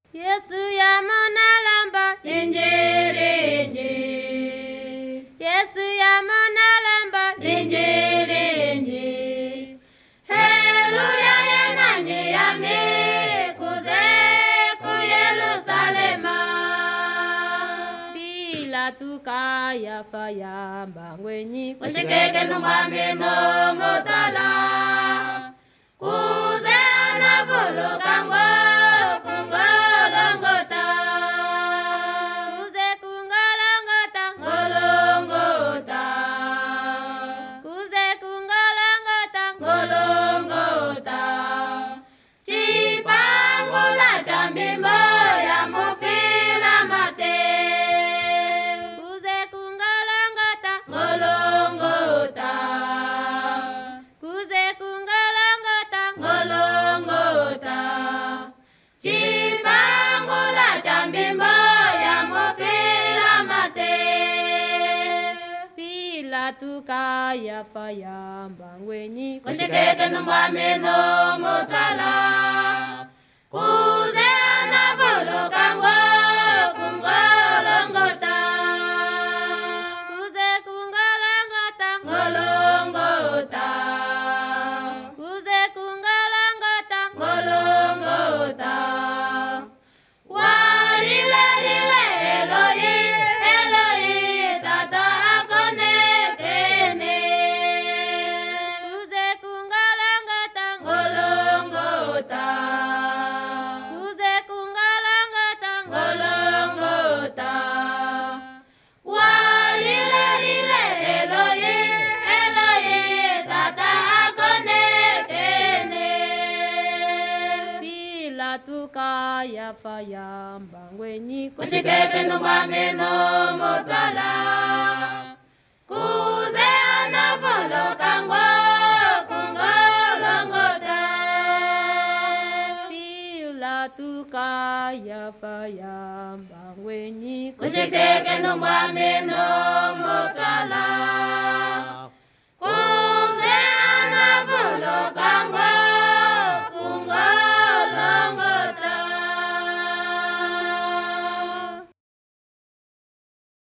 Yesu ya monalamba linji Yesu ya monalamba linji Haleluya yenani yami kuze ku Yerusalema bila tukaya fayamba ngwenyi kushikeke numwami no motala kuze anabuluka ngo kungolongota kuze kungolongota ngolongota kuze kungolongota ngolongota chipangula cha mbimbo ya mufila mate kuze kungolongota ngolongota kuze kungolongota ngolongota chipangula cha mbimbo ya mufila mate bila tukaya fayamba ngwenyi kushikeke numwami no mutala kuze anabuluka ngo kungolongota kuze kungolongota ngolongota kuze kungolongota ngolongota walile lile Eloi Eloi tata akonekene kuze kungolongota ngolongota kuze kungolongota ngolongota walile lile Eloi Eloi tata akonekene bila tukaya fayamba ngwenyi kushikeke numwami no mutala kuze anabuluka ngo kungolongota bila tukaya fayamba ngwenyi kushikeke numwami no mutala